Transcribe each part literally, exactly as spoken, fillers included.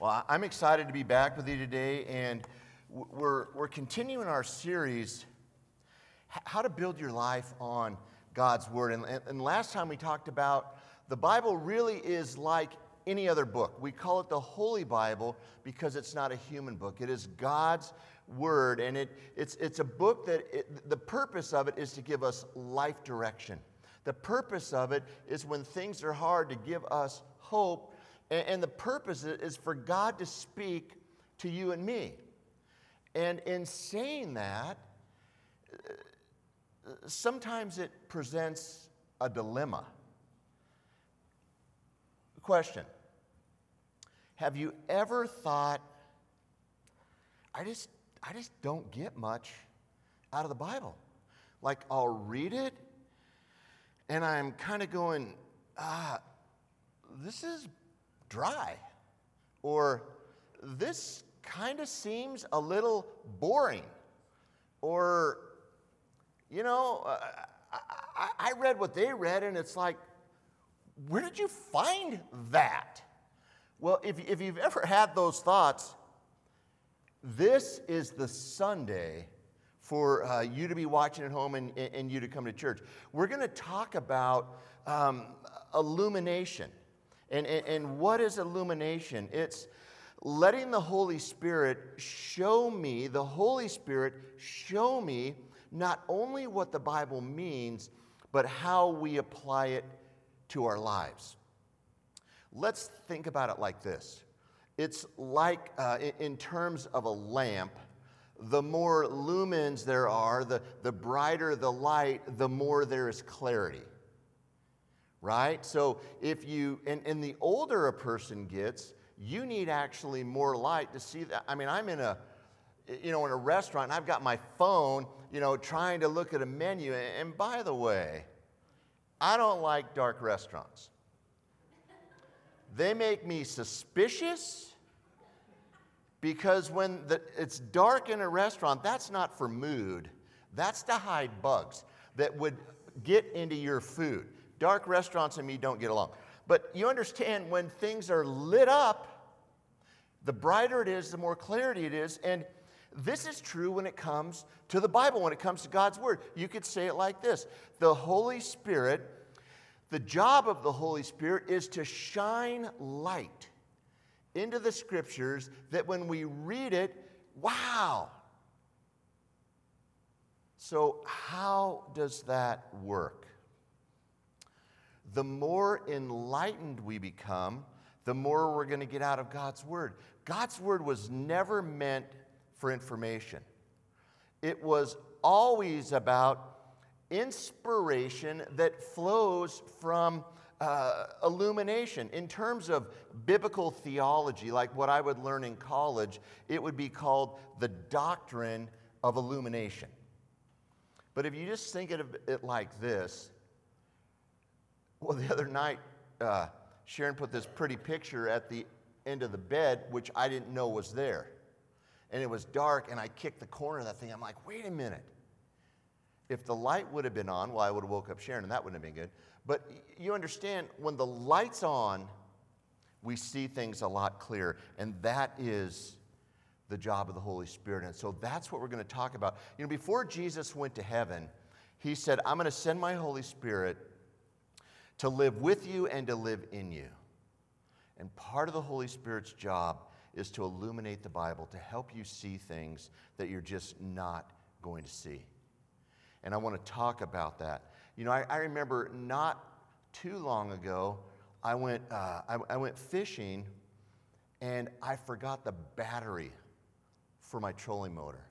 Well, I'm excited to be back with you today, and we're, we're continuing our series, How to Build Your Life on God's Word. And, and last time we talked about the Bible really is like any other book. We call it the Holy Bible because it's not a human book. It is God's Word, and it, it's, it's a book that it, the purpose of it is to give us life direction. The purpose of it is when things are hard to give us hope. And the purpose is for God to speak to you and me. And in saying that, sometimes it presents a dilemma. Question: have you ever thought, I just, I just don't get much out of the Bible? Like, I'll read it, and I'm kind of going, ah, this is dry, or this kind of seems a little boring, or, you know, uh, I, I read what they read, and it's like, where did you find that? Well, if, if you've ever had those thoughts, this is the Sunday for uh, you to be watching at home and, and you to come to church. We're going to talk about um, illumination. And, and, and what is illumination? It's letting the Holy Spirit show me, the Holy Spirit show me not only what the Bible means, but how we apply it to our lives. Let's think about it like this. It's like, uh, in, in terms of a lamp, the more lumens there are, the, the brighter the light, the more there is clarity. Right? So if you, and, and the older a person gets, you need actually more light to see that. I mean, I'm in a, you know, in a restaurant, and I've got my phone, you know, trying to look at a menu. And by the way, I don't like dark restaurants. They make me suspicious because when the, it's dark in a restaurant, that's not for mood. That's to hide bugs that would get into your food. Dark restaurants and me don't get along. But you understand, when things are lit up, the brighter it is, the more clarity it is. And this is true when it comes to the Bible, when it comes to God's Word. You could say it like this: the Holy Spirit, the job of the Holy Spirit is to shine light into the Scriptures, that when we read it, wow. So how does that work? The more enlightened we become, the more we're going to get out of God's Word. God's Word was never meant for information. It was always about inspiration that flows from uh, illumination. In terms of biblical theology, like what I would learn in college, it would be called the doctrine of illumination. But if you just think of it like this, well, the other night, uh, Sharon put this pretty picture at the end of the bed, which I didn't know was there. And it was dark, and I kicked the corner of that thing. I'm like, wait a minute. If the light would have been on, well, I would have woke up Sharon, and that wouldn't have been good. But you understand, when the light's on, we see things a lot clearer. And that is the job of the Holy Spirit. And so that's what we're going to talk about. You know, before Jesus went to heaven, he said, I'm going to send my Holy Spirit to live with you and to live in you. And part of the Holy Spirit's job is to illuminate the Bible, to help you see things that you're just not going to see. And I want to talk about that. You know, I, I remember not too long ago, I went, uh, I, I went fishing, and I forgot the battery for my trolling motor.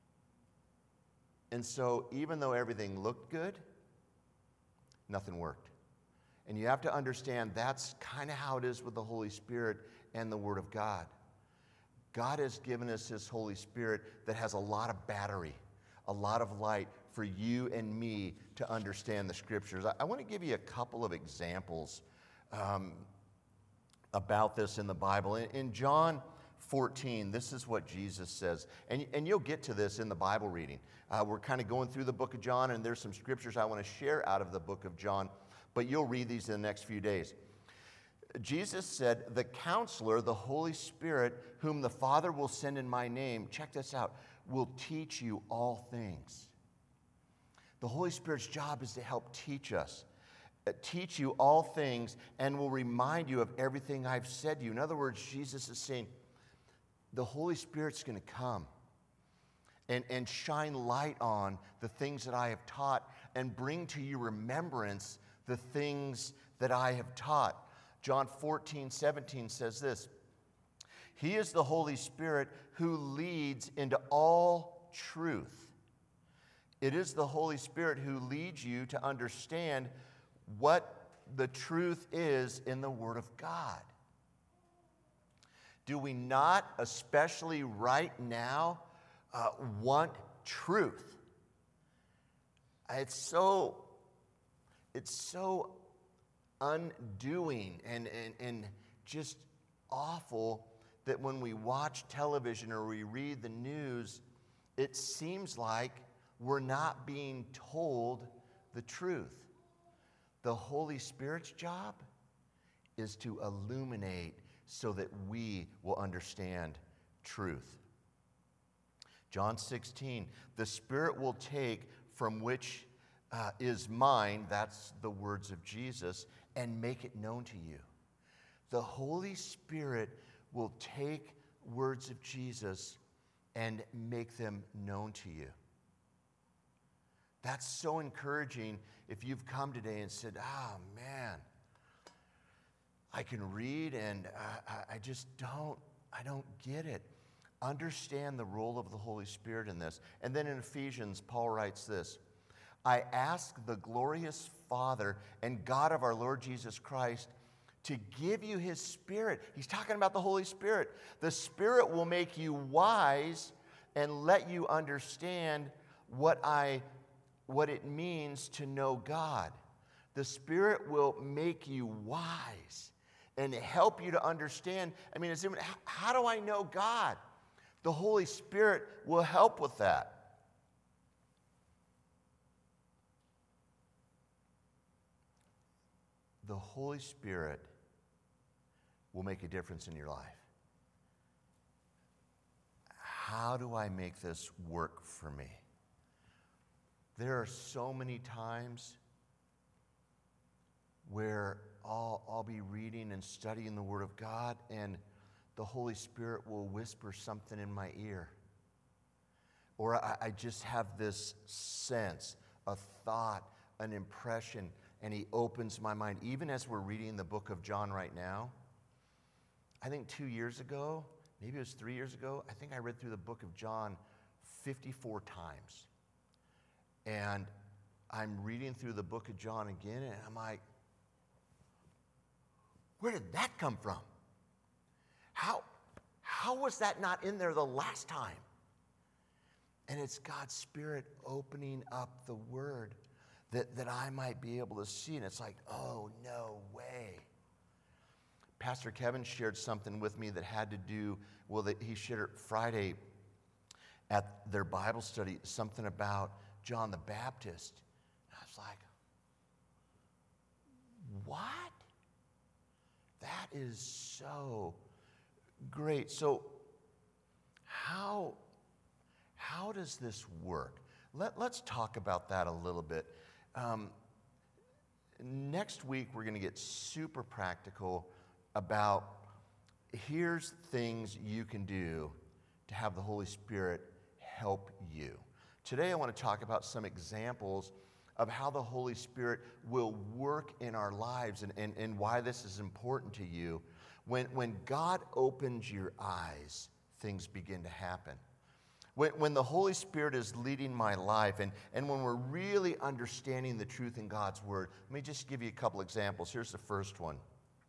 And so even though everything looked good, nothing worked. And you have to understand, that's kind of how it is with the Holy Spirit and the Word of God. God has given us His Holy Spirit that has a lot of battery, a lot of light for you and me to understand the Scriptures. I, I want to give you a couple of examples um, about this in the Bible. In, in John fourteen, this is what Jesus says. And, and you'll get to this in the Bible reading. Uh, we're kind of going through the book of John, and there's some Scriptures I want to share out of the book of John. But you'll read these in the next few days. Jesus said, the counselor, the Holy Spirit, whom the Father will send in my name, check this out, will teach you all things. The Holy Spirit's job is to help teach us, uh, teach you all things, and will remind you of everything I've said to you. In other words, Jesus is saying, the Holy Spirit's going to come and, and shine light on the things that I have taught and bring to your remembrance the things that I have taught. John fourteen, seventeen says this, He is the Holy Spirit who leads into all truth. It is the Holy Spirit who leads you to understand what the truth is in the Word of God. Do we not, especially right now, uh, want truth? It's so, it's so undoing and, and, and just awful that when we watch television or we read the news, it seems like we're not being told the truth. The Holy Spirit's job is to illuminate so that we will understand truth. John sixteen, the Spirit will take from which uh, is mine, that's the words of Jesus, and make it known to you. The Holy Spirit will take words of Jesus and make them known to you. That's so encouraging if you've come today and said, ah, oh, man, I can read and I, I just don't, I don't get it. Understand the role of the Holy Spirit in this. And then in Ephesians, Paul writes this, I ask the glorious Father and God of our Lord Jesus Christ to give you His Spirit. He's talking about the Holy Spirit. The Spirit will make you wise and let you understand what I, what it means to know God. The Spirit will make you wise and help you to understand. I mean, it's even, how do I know God? The Holy Spirit will help with that. The Holy Spirit will make a difference in your life. How do I make this work for me? There are so many times where I'll, I'll be reading and studying the Word of God, and the Holy Spirit will whisper something in my ear. Or I, I just have this sense, a thought, an impression, and He opens my mind. Even as we're reading the book of John right now, I think two years ago, maybe it was three years ago, I think I read through the book of John fifty-four times. And I'm reading through the book of John again, and I'm like, where did that come from? How, how was that not in there the last time? And it's God's Spirit opening up the Word that, that I might be able to see. And it's like, oh, no way. Pastor Kevin shared something with me that had to do, well, that he shared it Friday at their Bible study, something about John the Baptist. And I was like, what? That is so great. So how, how does this work? Let, let's talk about that a little bit. Um, next week, we're going to get super practical about here's things you can do to have the Holy Spirit help you. Today, I want to talk about some examples of how the Holy Spirit will work in our lives and, and, and why this is important to you. When, when God opens your eyes, things begin to happen. When, when the Holy Spirit is leading my life and, and when we're really understanding the truth in God's Word, let me just give you a couple examples. Here's the first one.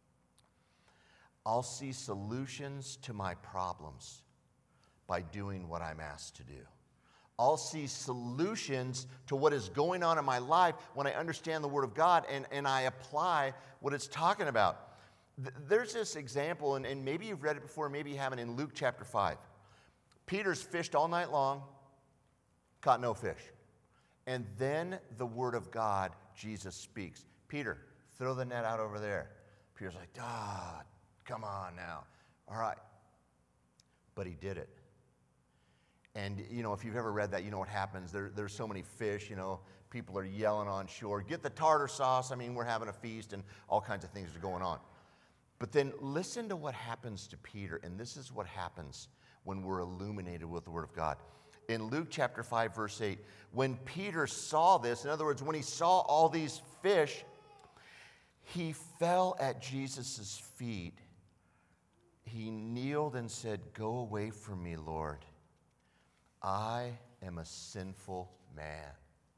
I'll see solutions to my problems by doing what I'm asked to do. I'll see solutions to what is going on in my life when I understand the Word of God and, and I apply what it's talking about. Th- there's this example, and, and maybe you've read it before, maybe you haven't, in Luke chapter five. Peter's fished all night long, caught no fish. And then the Word of God, Jesus speaks. Peter, throw the net out over there. Peter's like, ah, come on now. All right. But he did it. And, you know, if you've ever read that, you know what happens. There, there's so many fish, you know, people are yelling on shore, get the tartar sauce. I mean, we're having a feast and all kinds of things are going on. But then listen to what happens to Peter, and this is what happens when we're illuminated with the Word of God. In Luke chapter five, verse eight, when Peter saw this, in other words, when he saw all these fish, he fell at Jesus' feet. He kneeled and said, "Go away from me, Lord. I am a sinful man."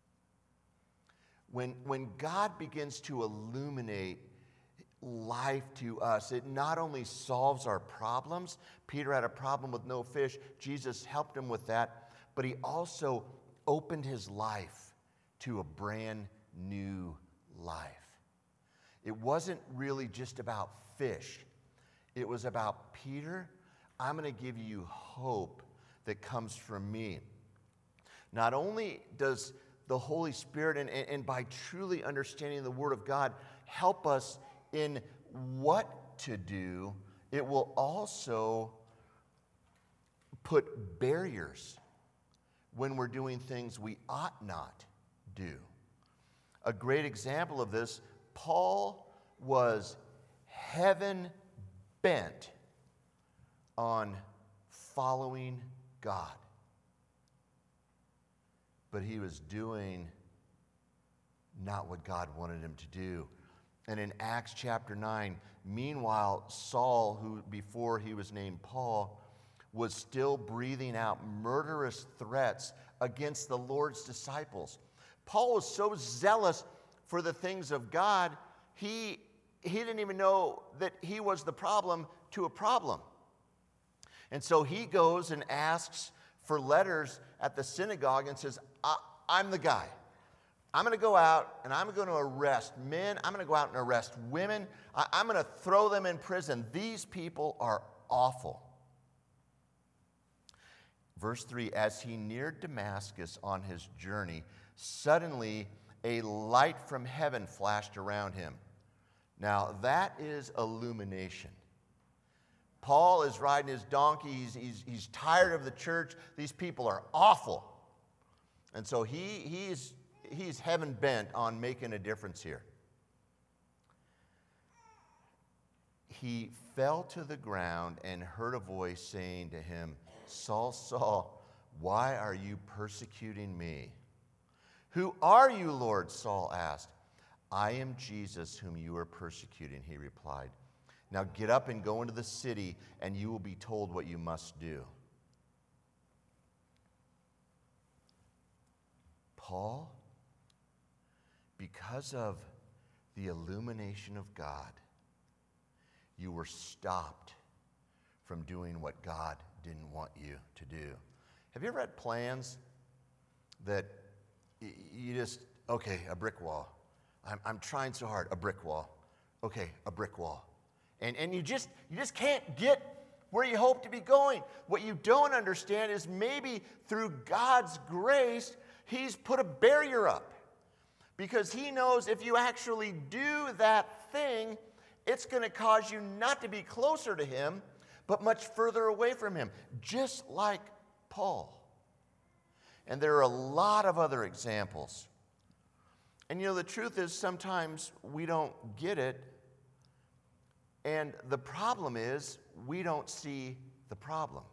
When, when God begins to illuminate life to us, it not only solves our problems. Peter had a problem with no fish. Jesus helped him with that. But he also opened his life to a brand new life. It wasn't really just about fish. It was about, Peter, I'm going to give you hope that comes from me. Not only does the Holy Spirit, and, and, and by truly understanding the Word of God, help us in what to do, it will also put barriers when we're doing things we ought not do. A great example of this, Paul was heaven bent on following God. But he was doing not what God wanted him to do. And in Acts chapter nine, meanwhile, Saul, who before he was named Paul, was still breathing out murderous threats against the Lord's disciples. Paul was so zealous for the things of God, he, he didn't even know that he was the problem to a problem. And so he goes and asks for letters at the synagogue and says, I'm the guy. I'm going to go out and I'm going to arrest men. I'm going to go out and arrest women. I'm going to throw them in prison. These people are awful. Verse three, as he neared Damascus on his journey, suddenly a light from heaven flashed around him. Now that is illumination. Paul is riding his donkey. He's, he's, he's tired of the church. These people are awful. And so he, he's, he's heaven bent on making a difference here. He fell to the ground and heard a voice saying to him, Saul, Saul, why are you persecuting me? Who are you, Lord? Saul asked. I am Jesus whom you are persecuting, he replied. Now get up and go into the city, and you will be told what you must do. Paul, because of the illumination of God, you were stopped from doing what God didn't want you to do. Have you ever had plans that you just, okay, a brick wall. I'm, I'm trying so hard, a brick wall. Okay, a brick wall. And, and you just you just can't get where you hope to be going. What you don't understand is maybe through God's grace, he's put a barrier up. Because he knows if you actually do that thing, it's going to cause you not to be closer to him, but much further away from him, just like Paul. And there are a lot of other examples. And you know, the truth is sometimes we don't get it. And the problem is we don't see the problem.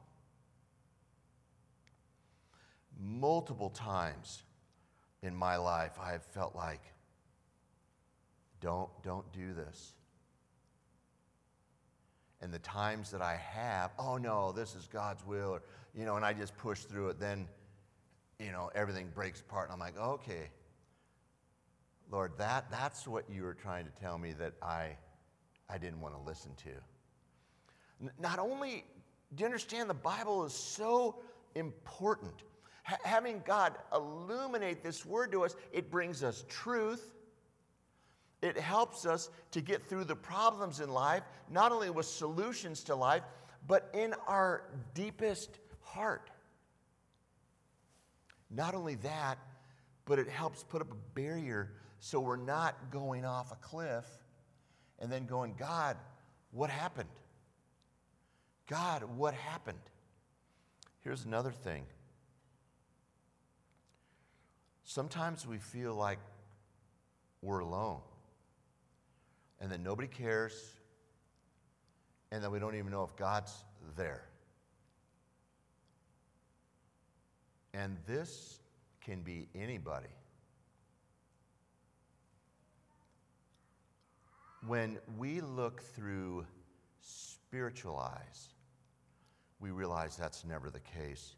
Multiple times in my life I have felt like, don't, don't do this. And the times that I have, oh no, this is God's will, or, you know, and I just push through it, then, you know, everything breaks apart. And I'm like, okay, Lord, that, that's what you were trying to tell me that I, I didn't want to listen to. N- not only, do you understand the Bible is so important. H- having God illuminate this word to us, it brings us truth. It helps us to get through the problems in life, not only with solutions to life, but in our deepest heart. Not only that, but it helps put up a barrier so we're not going off a cliff and then going, God, what happened? God, what happened? Here's another thing. Sometimes we feel like we're alone and that nobody cares and that we don't even know if God's there. And this can be anybody. When we look through spiritual eyes, we realize that's never the case.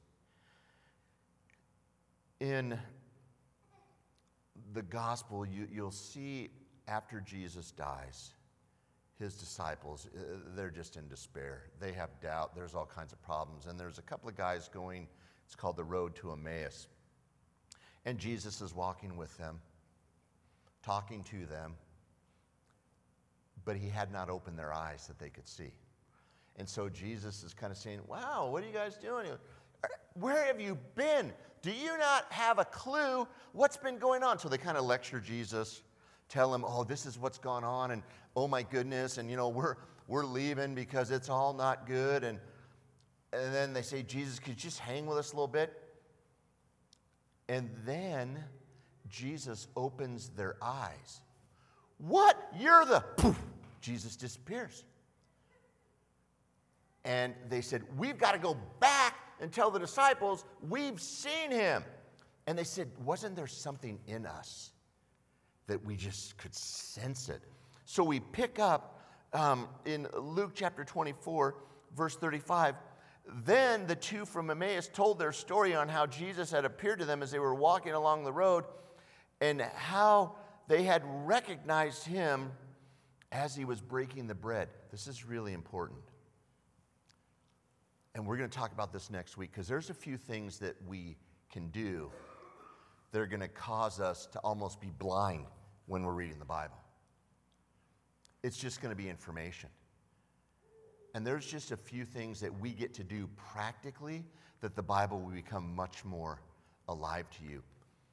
In the gospel, you, you'll see after Jesus dies, his disciples, uh, they're just in despair. They have doubt. There's all kinds of problems. And there's a couple of guys going, it's called the road to Emmaus. And Jesus is walking with them, talking to them, but he had not opened their eyes that they could see. And so Jesus is kind of saying, wow, what are you guys doing? Where have you been? Do you not have a clue what's been going on? So they kind of lecture Jesus, tell him, oh, this is what's gone on, and oh my goodness, and you know, we're we're leaving because it's all not good. And, and then they say, Jesus, could you just hang with us a little bit? And then Jesus opens their eyes. What? You're the... Poof, Jesus disappears. And they said, we've got to go back and tell the disciples we've seen him. And they said, wasn't there something in us that we just could sense it? So we pick up um, in Luke chapter twenty-four, verse thirty-five. Then the two from Emmaus told their story on how Jesus had appeared to them as they were walking along the road and how they had recognized him as he was breaking the bread. This is really important. And we're going to talk about this next week because there's a few things that we can do that are going to cause us to almost be blind when we're reading the Bible. It's just going to be information. And there's just a few things that we get to do practically that the Bible will become much more alive to you.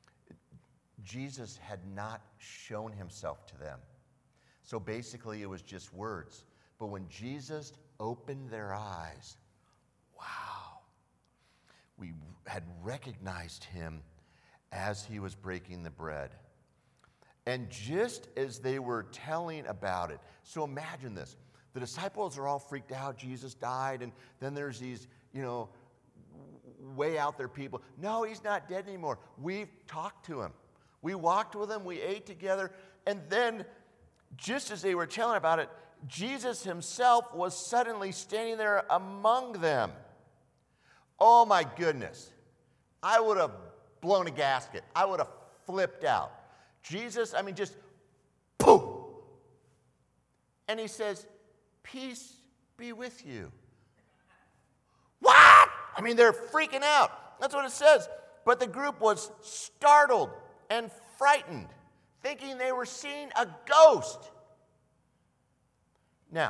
Jesus had not shown himself to them. So basically it was just words. But when Jesus opened their eyes, wow, we had recognized him as he was breaking the bread. And just as they were telling about it, so imagine this. The disciples are all freaked out. Jesus died, and then there's these, you know, way out there people. No, he's not dead anymore. We've talked to him. We walked with him. We ate together. And then, just as they were telling about it, Jesus himself was suddenly standing there among them. Oh, my goodness. I would have blown a gasket. I would have flipped out. Jesus, I mean, just poof. And he says, peace be with you. What? I mean, they're freaking out. That's what it says. But the group was startled and frightened, thinking they were seeing a ghost. Now,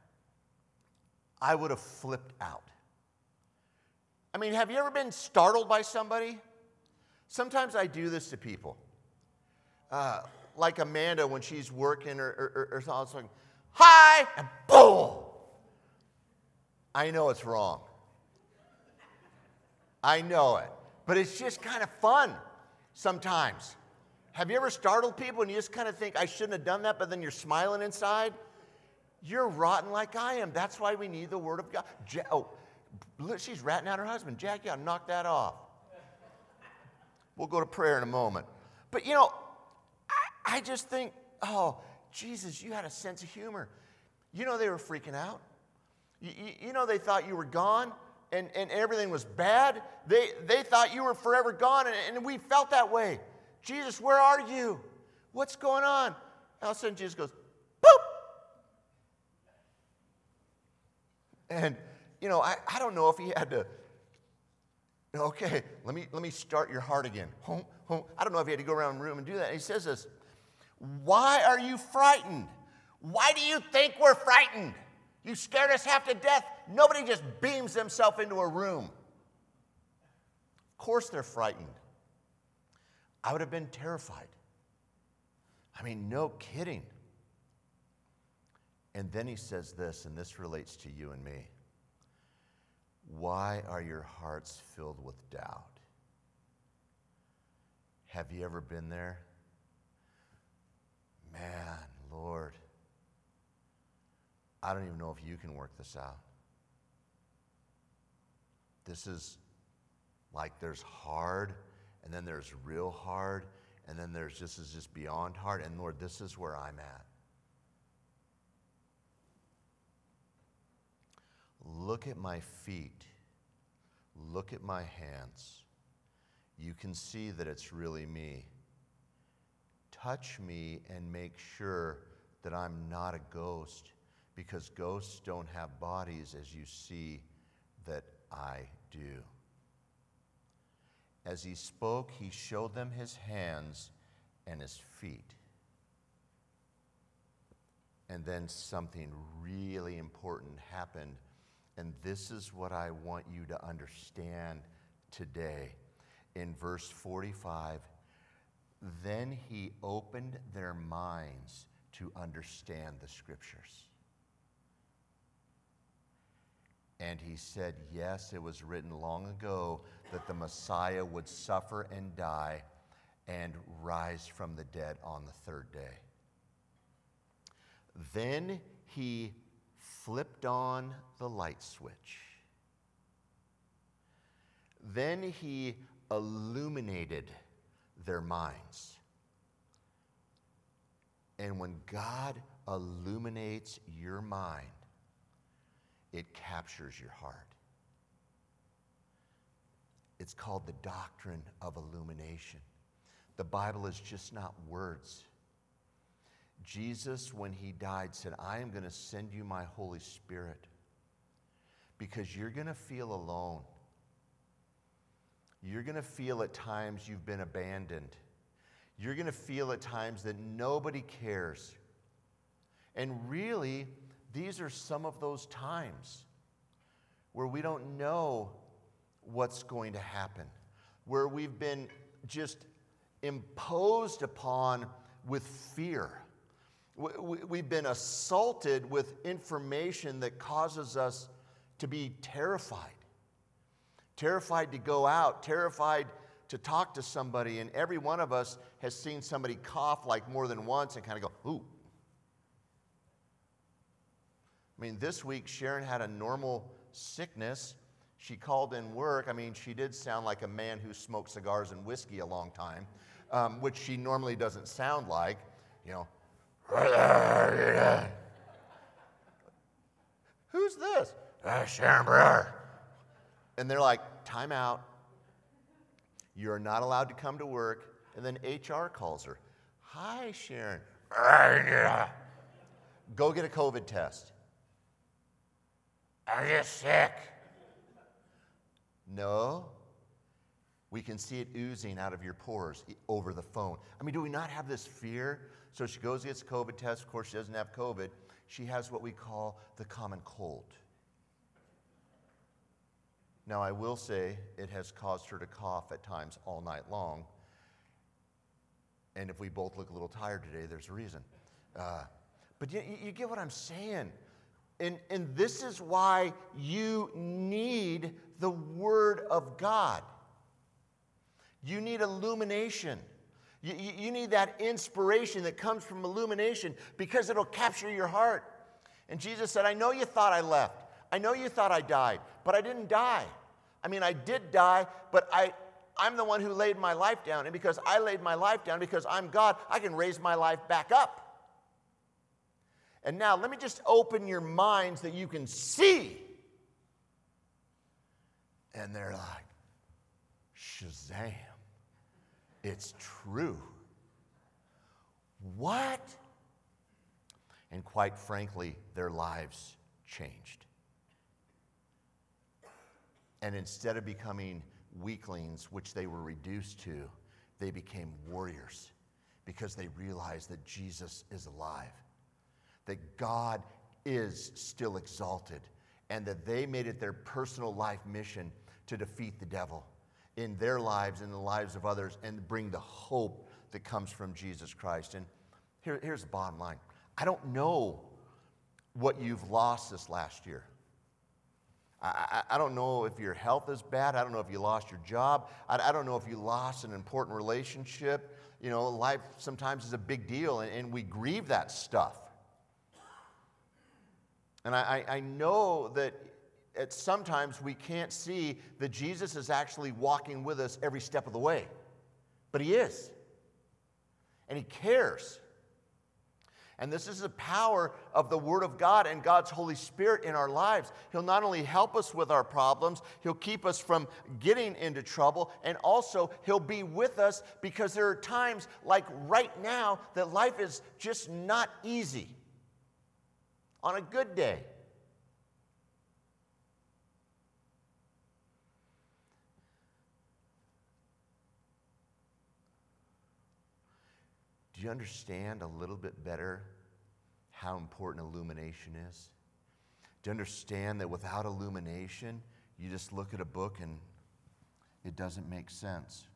I would have flipped out. I mean, have you ever been startled by somebody? Sometimes I do this to people. Uh, like Amanda when she's working or, or, or something. Hi, and boom. I know it's wrong. I know it. But it's just kind of fun sometimes. Have you ever startled people and you just kind of think, I shouldn't have done that, but then you're smiling inside? You're rotten like I am. That's why we need the Word of God. Ja- oh, she's ratting out her husband. Jack, you got to knock that off. We'll go to prayer in a moment. But, you know, I, I just think, oh, Jesus, you had a sense of humor. You know they were freaking out. You, you, you know they thought you were gone and, and everything was bad. They, they thought you were forever gone, and, and we felt that way. Jesus, where are you? What's going on? All of a sudden, Jesus goes, boop. And, you know, I, I don't know if he had to, okay, let me, let me start your heart again. Home, home. I don't know if he had to go around the room and do that. And he says this, why are you frightened? Why do you think we're frightened? You scared us half to death. Nobody just beams themselves into a room. Of course they're frightened. I would have been terrified. I mean, no kidding. And then he says this, and this relates to you and me. Why are your hearts filled with doubt? Have you ever been there? Man, Lord, I don't even know if you can work this out. This is like there's hard, and then there's real hard, and then there's this is just beyond hard. And Lord, this is where I'm at. Look at my feet. Look at my hands. You can see that it's really me. Touch me and make sure that I'm not a ghost, because ghosts don't have bodies as you see that I do. As he spoke, he showed them his hands and his feet. And then something really important happened. And this is what I want you to understand today. In verse forty-five, then he opened their minds to understand the scriptures. And he said, yes, it was written long ago that the Messiah would suffer and die and rise from the dead on the third day. Then he flipped on the light switch. Then he illuminated their minds. And when God illuminates your mind, it captures your heart. It's called the doctrine of illumination. The Bible is just not words. Jesus, when he died, said, I am going to send you my Holy Spirit because you're going to feel alone. You're going to feel at times you've been abandoned. You're going to feel at times that nobody cares. And really, these are some of those times where we don't know what's going to happen, where we've been just imposed upon with fear. We've been assaulted with information that causes us to be terrified. Terrified to go out, terrified to talk to somebody, and every one of us has seen somebody cough like more than once and kind of go, ooh. I mean, this week Sharon had a normal sickness. She called in work. I mean, she did sound like a man who smoked cigars and whiskey a long time, um, which she normally doesn't sound like, you know. Who's this? Uh, Sharon Brewer. And they're like, time out. You're not allowed to come to work. And then H R calls her. Hi, Sharon. Go get a COVID test. Are you sick? No. We can see it oozing out of your pores over the phone. I mean, do we not have this fear? So she goes and gets a COVID test. Of course, she doesn't have COVID. She has what we call the common cold. Now, I will say it has caused her to cough at times all night long. And if we both look a little tired today, there's a reason. Uh, but you, you get what I'm saying. And, and this is why you need the Word of God. You need illumination. You, you, you need that inspiration that comes from illumination because it'll capture your heart. And Jesus said, I know you thought I left. I know you thought I died, but I didn't die. I mean, I did die, but I, I'm the one who laid my life down. And because I laid my life down, because I'm God, I can raise my life back up. And now let me just open your minds that you can see. And they're like, Shazam. It's true. What? And quite frankly, their lives changed. And instead of becoming weaklings, which they were reduced to, they became warriors because they realized that Jesus is alive, that God is still exalted, and that they made it their personal life mission to defeat the devil in their lives and the lives of others and bring the hope that comes from Jesus Christ. And here, here's the bottom line. I don't know what you've lost this last year. I, I, I don't know if your health is bad. I don't know if you lost your job. I, I don't know if you lost an important relationship. You know, life sometimes is a big deal, and, and we grieve that stuff. And I, I know that at sometimes we can't see that Jesus is actually walking with us every step of the way. But he is. And he cares. And this is the power of the Word of God and God's Holy Spirit in our lives. He'll not only help us with our problems, he'll keep us from getting into trouble, and also he'll be with us because there are times like right now that life is just not easy. On a good day. Do you understand a little bit better how important illumination is? Do you understand that without illumination, you just look at a book and it doesn't make sense?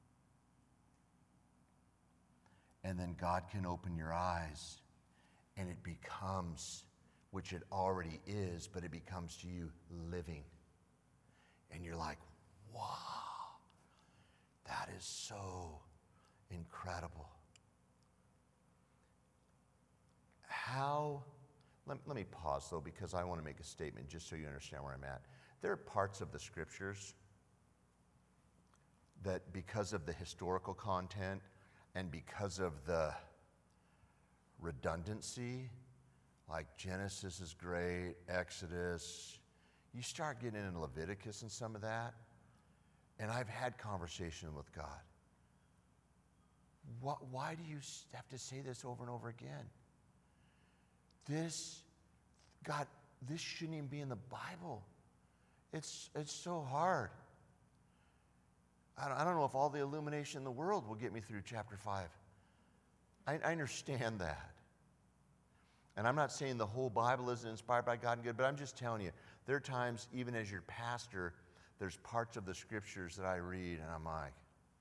And then God can open your eyes and it becomes, which it already is, but it becomes to you living. And you're like, wow, that is so incredible. How, let, let me pause though, because I want to make a statement just so you understand where I'm at. There are parts of the scriptures that because of the historical content and because of the redundancy, like Genesis is great, Exodus, you start getting into Leviticus and some of that, and I've had conversation with God. What, why do you have to say this over and over again? This, God, this shouldn't even be in the Bible. It's, it's so hard. I don't, I don't know if all the illumination in the world will get me through chapter five. I, I understand that. And I'm not saying the whole Bible isn't inspired by God and good, but I'm just telling you, there are times, even as your pastor, there's parts of the scriptures that I read, and I'm like,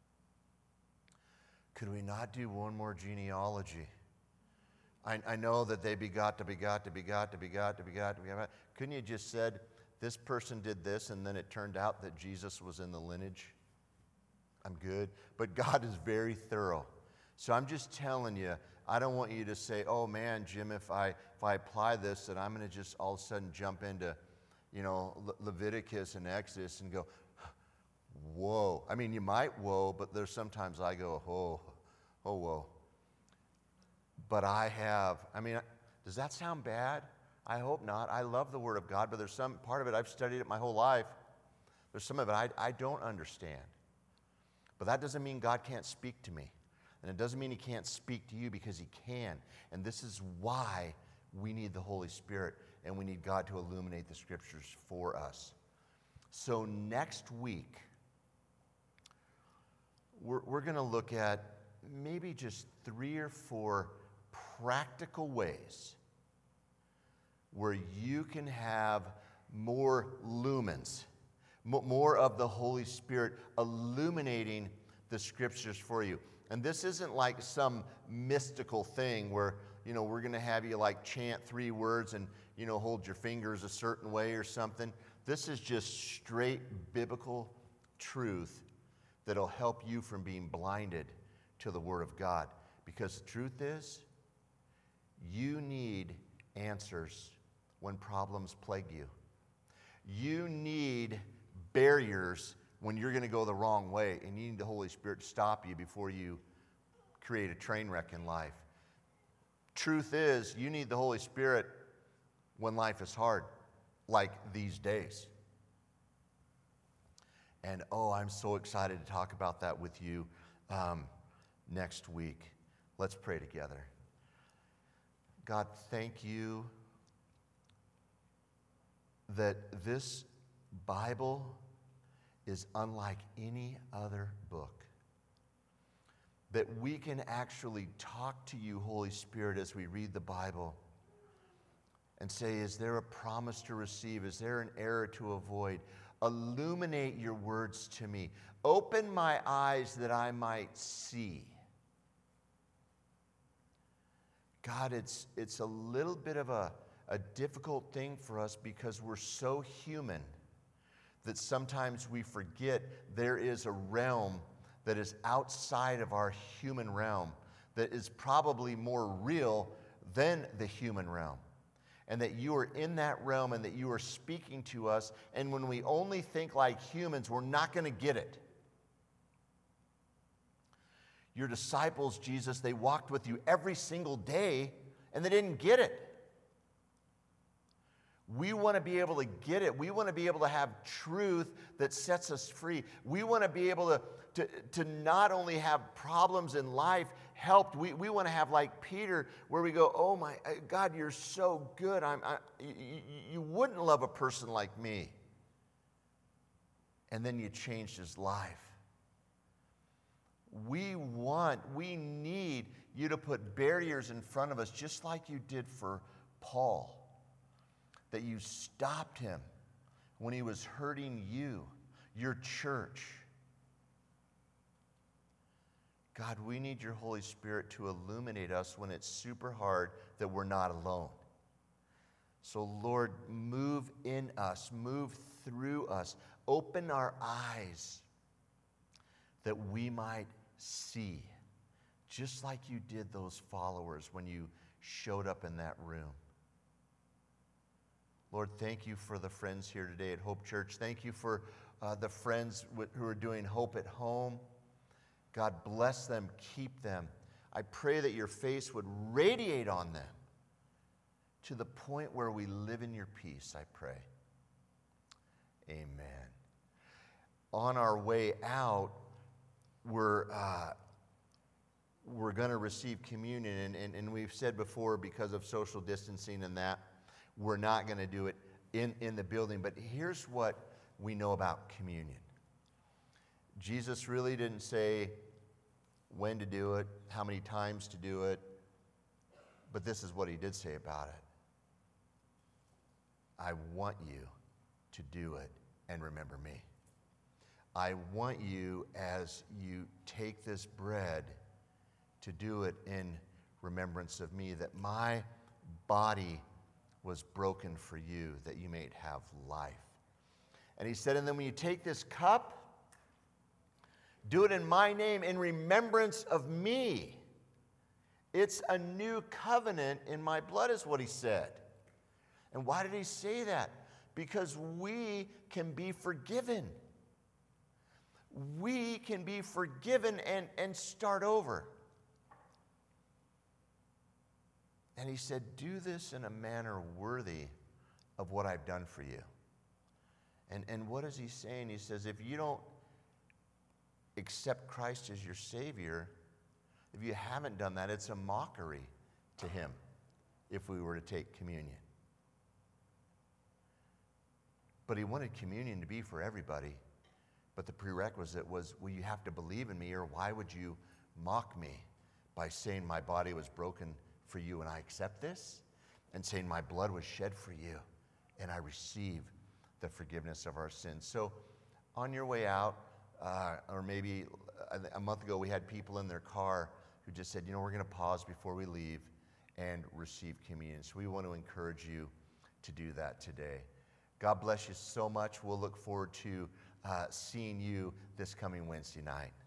could we not do one more genealogy? I, I know that they begot to begot to begot to begot to begot to begot. Couldn't you just said, this person did this, and then it turned out that Jesus was in the lineage? I'm good. But God is very thorough. So I'm just telling you, I don't want you to say, oh man, Jim, if I if I apply this, that I'm going to just all of a sudden jump into, you know, Le- Leviticus and Exodus and go, whoa. I mean, you might whoa, but there's sometimes I go, oh, oh, whoa. But I have, I mean, does that sound bad? I hope not. I love the Word of God, but there's some part of it, I've studied it my whole life. There's some of it I, I don't understand. But that doesn't mean God can't speak to me. And it doesn't mean he can't speak to you, because he can. And this is why we need the Holy Spirit and we need God to illuminate the scriptures for us. So next week, we're, we're going to look at maybe just three or four practical ways where you can have more lumens, more of the Holy Spirit illuminating the scriptures for you. And this isn't like some mystical thing where, you know, we're going to have you like chant three words and, you know, hold your fingers a certain way or something. This is just straight biblical truth that'll help you from being blinded to the Word of God. Because the truth is, you need answers when problems plague you. You need barriers when you're going to go the wrong way, and you need the Holy Spirit to stop you before you create a train wreck in life. Truth is, you need the Holy Spirit when life is hard, like these days. And oh, I'm so excited to talk about that with you um, next week. Let's pray together. God, thank you that this Bible is unlike any other book. That we can actually talk to you, Holy Spirit, as we read the Bible and say, is there a promise to receive? Is there an error to avoid? Illuminate your words to me. Open my eyes that I might see. God, it's, it's a little bit of a, a difficult thing for us because we're so human that sometimes we forget there is a realm that is outside of our human realm that is probably more real than the human realm. And that you are in that realm and that you are speaking to us. And when we only think like humans, we're not going to get it. Your disciples, Jesus, they walked with you every single day and they didn't get it. We want to be able to get it. We want to be able to have truth that sets us free. We want to be able to, to, to not only have problems in life helped. We, we want to have like Peter where we go, oh my God, you're so good. I'm, I, you, you wouldn't love a person like me. And then you changed his life. We want, we need you to put barriers in front of us just like you did for Paul. That you stopped him when he was hurting you, your church. God, we need your Holy Spirit to illuminate us when it's super hard that we're not alone. So Lord, move in us, move through us, open our eyes that we might see, just like you did those followers when you showed up in that room. Lord, thank you for the friends here today at Hope Church. Thank you for uh, the friends who are doing Hope at Home. God, bless them, keep them. I pray that your face would radiate on them to the point where we live in your peace, I pray. Amen. On our way out, we're, uh, we're going to receive communion, and, and, and we've said before, because of social distancing and that, we're not going to do it in, in the building. But here's what we know about communion. Jesus really didn't say when to do it, how many times to do it, but this is what he did say about it. I want you to do it and remember me. I want you, as you take this bread, to do it in remembrance of me, that my body was broken for you, that you may have life. And he said, and then when you take this cup, do it in my name in remembrance of me. It's a new covenant in my blood, is what he said. And why did he say that? Because we can be forgiven. We can be forgiven and, and start over. And he said, do this in a manner worthy of what I've done for you. And, and what is he saying? He says, if you don't accept Christ as your Savior, if you haven't done that, it's a mockery to him if we were to take communion. But he wanted communion to be for everybody. But the prerequisite was, well, you have to believe in me, or why would you mock me by saying my body was broken for you and I accept this, and saying my blood was shed for you and I receive the forgiveness of our sins. So on your way out, uh, or maybe a, a month ago, we had people in their car who just said, you know, we're going to pause before we leave and receive communion. So we want to encourage you to do that today. God bless you so much. We'll look forward to uh, seeing you this coming Wednesday night.